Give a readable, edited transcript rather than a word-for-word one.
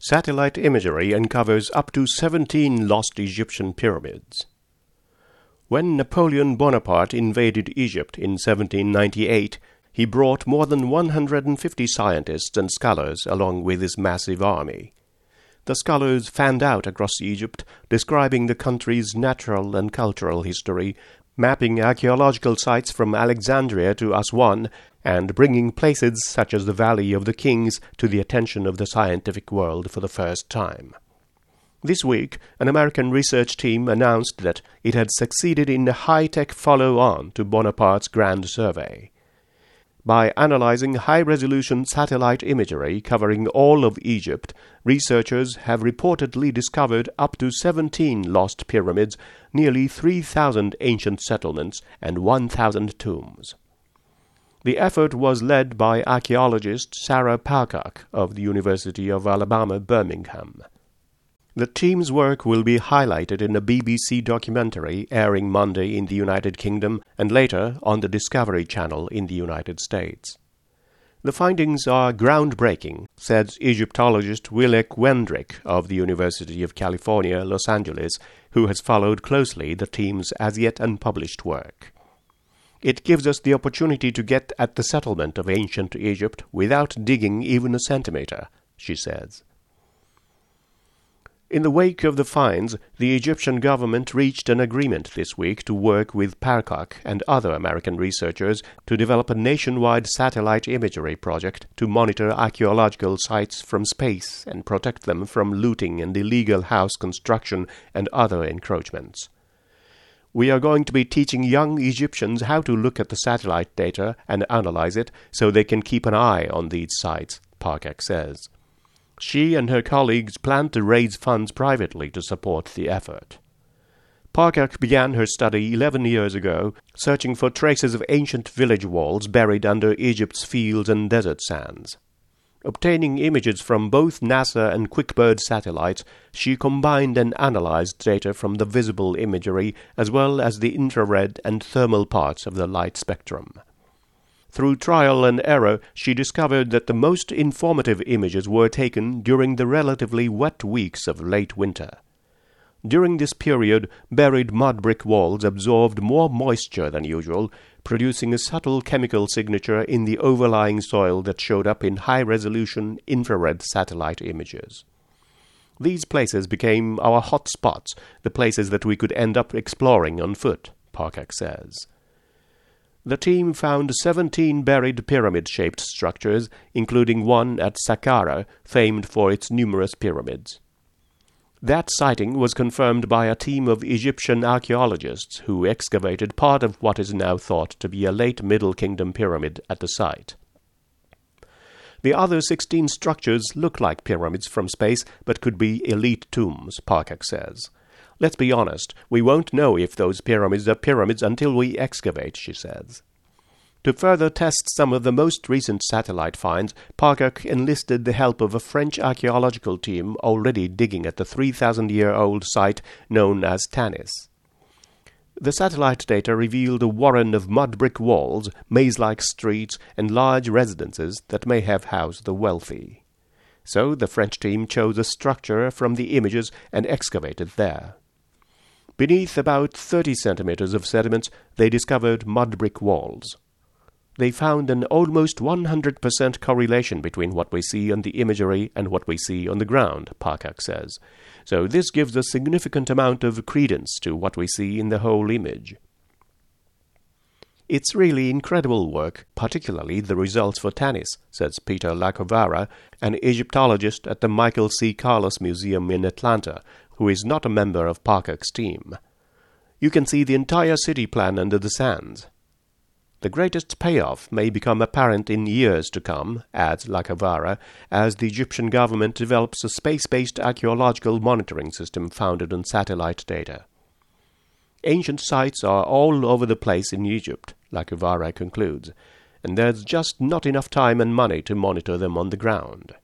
Satellite imagery uncovers up to 17 lost Egyptian pyramids. When Napoleon Bonaparte invaded Egypt in 1798, he brought more than 150 scientists and scholars along with his massive army. The scholars fanned out across Egypt, describing the country's natural and cultural history, mapping archaeological sites from Alexandria to Aswan, and bringing places such as the Valley of the Kings to the attention of the scientific world for the first time. This week, an American research team announced that it had succeeded in a high-tech follow-on to Bonaparte's Grand Survey. By analyzing high-resolution satellite imagery covering all of Egypt, researchers have reportedly discovered up to 17 lost pyramids, nearly 3,000 ancient settlements, and 1,000 tombs. The effort was led by archaeologist Sarah Palkak of the University of Alabama, Birmingham. The team's work will be highlighted in a BBC documentary airing Monday in the United Kingdom and later on the Discovery Channel in the United States. The findings are groundbreaking, says Egyptologist Willek Wendrick of the University of California, Los Angeles, who has followed closely the team's as-yet unpublished work. It gives us the opportunity to get at the settlement of ancient Egypt without digging even a centimeter, she says. In the wake of the finds, the Egyptian government reached an agreement this week to work with Palkak and other American researchers to develop a nationwide satellite imagery project to monitor archaeological sites from space and protect them from looting and illegal house construction and other encroachments. We are going to be teaching young Egyptians how to look at the satellite data and analyze it so they can keep an eye on these sites, Palkak says. She and her colleagues plan to raise funds privately to support the effort. Palkak began her study 11 years ago, searching for traces of ancient village walls buried under Egypt's fields and desert sands. Obtaining images from both NASA and QuickBird satellites, she combined and analyzed data from the visible imagery as well as the infrared and thermal parts of the light spectrum. Through trial and error, she discovered that the most informative images were taken during the relatively wet weeks of late winter. During this period, buried mud brick walls absorbed more moisture than usual, producing a subtle chemical signature in the overlying soil that showed up in high-resolution infrared satellite images. These places became our hot spots, the places that we could end up exploring on foot, Palkak says. The team found 17 buried pyramid-shaped structures, including one at Saqqara, famed for its numerous pyramids. That sighting was confirmed by a team of Egyptian archaeologists who excavated part of what is now thought to be a late Middle Kingdom pyramid at the site. The other 16 structures look like pyramids from space, but could be elite tombs, Palkak says. Let's be honest, we won't know if those pyramids are pyramids until we excavate, she says. To further test some of the most recent satellite finds, Palkak enlisted the help of a French archaeological team already digging at the 3,000-year-old site known as Tanis. The satellite data revealed a warren of mud brick walls, maze-like streets, and large residences that may have housed the wealthy. So the French team chose a structure from the images and excavated there. Beneath about 30 centimeters of sediments, they discovered mud brick walls. They found an almost 100% correlation between what we see on the imagery and what we see on the ground, Palkak says. So this gives a significant amount of credence to what we see in the whole image. It's really incredible work, particularly the results for Tanis, says Peter Lacovara, an Egyptologist at the Michael C. Carlos Museum in Atlanta, who is not a member of Palkak's team. You can see the entire city plan under the sands. The greatest payoff may become apparent in years to come, adds Lacovara, as the Egyptian government develops a space-based archaeological monitoring system founded on satellite data. Ancient sites are all over the place in Egypt, Lacovara concludes, and there's just not enough time and money to monitor them on the ground.